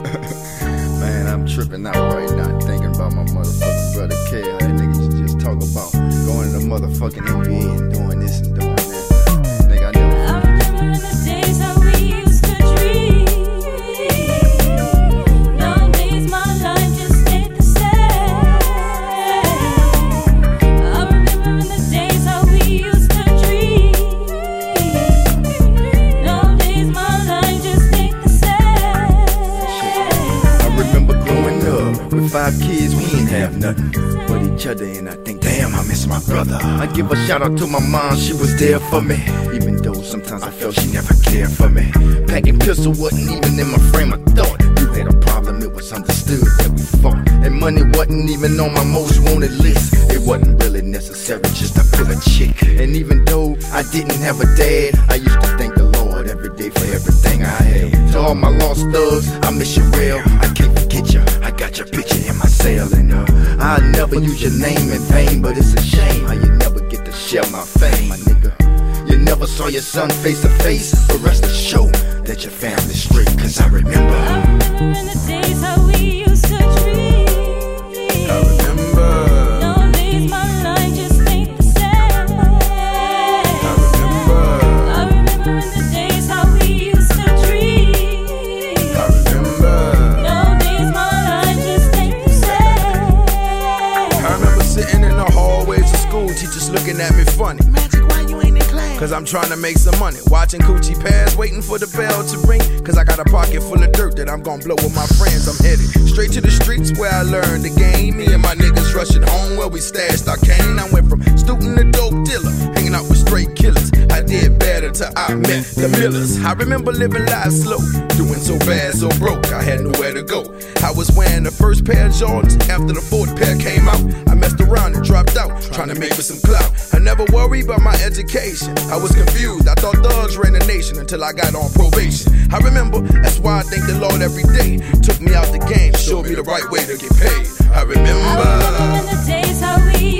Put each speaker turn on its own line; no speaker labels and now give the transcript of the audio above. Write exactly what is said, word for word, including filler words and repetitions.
Man, I'm tripping out right now, thinking about my motherfucking brother K. How that nigga used to just talk about going to the motherfucking N B A and doing this and doing that. Nigga, I never.
I remember the days how we used to dream. Nowadays my life just ain't the same. I remember the days how we used to dream. Nowadays my life just ain't the same.
I remember growing up with five kids, we ain't have nothing but each other, and I think, damn, I miss my brother. I give a shout out to my mom, she was there for me, even though sometimes I felt she never cared for me. Packing pistol wasn't even in my frame of thought. You had a problem, it was understood that we fought, and money wasn't even on my most wanted list. It wasn't really necessary just to pull a chick. And even though I didn't have a dad, I used to thank the Lord every day for everything I had. To all my lost thugs, I miss you real. I can't forget you, I got your picture in my cell, and uh, I'll never use your name in vain. But it's a shame how you never get to share my fame, my nigga. You never saw your son face to face, but rest assured that your family's straight. Cause I remember
I remember the days how we used to dream.
I remember
Nowadays my life just ain't the same.
I remember
I remember the days how we used to dream.
I remember
Nowadays my life just ain't the same.
I remember sitting in the hallways of school, teachers looking at me funny. Magic, why you ain't in class? Cause I'm trying to make some money. Watching Coochie pass, waiting for the bell to ring. Cause I got a pocket full of dirt that I'm gonna blow with my friends. I'm headed straight to the streets where I learned the game. Me and my niggas rushing home where we stashed our cane. I went from student to dope dealer, hanging out with straight killers. I did better till I met the Millers. I remember living life slow, doing so bad, so broke, I had nowhere to go. I was wearing the first pair of Jordans after the fourth pair came out. I messed around and dropped out, trying to make me some clout. I never worried about my education, I was confused. I thought thugs ran the nation until I got on probation. I remember, that's why I thank the Lord every day. Took me out the game, showed me the right way to get paid. I remember
I remember the days how we